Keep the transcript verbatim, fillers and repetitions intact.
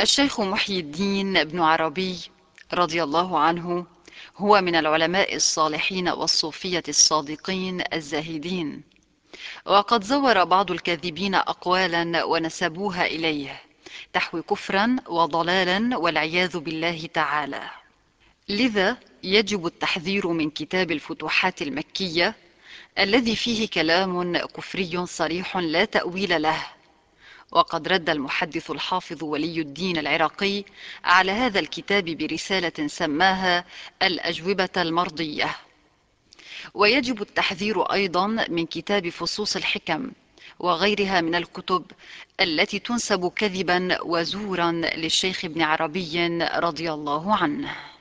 الشيخ محي الدين بن عربي رضي الله عنه هو من العلماء الصالحين والصوفية الصادقين الزاهدين، وقد زور بعض الكاذبين أقوالا ونسبوها إليه تحوي كفرا وضلالا والعياذ بالله تعالى. لذا يجب التحذير من كتاب الفتوحات المكية الذي فيه كلام كفري صريح لا تأويل له. وقد رد المحدث الحافظ ولي الدين العراقي على هذا الكتاب برسالة سماها الأجوبة المرضية. ويجب التحذير أيضا من كتاب فصوص الحكم وغيرها من الكتب التي تنسب كذبا وزورا للشيخ ابن عربي رضي الله عنه.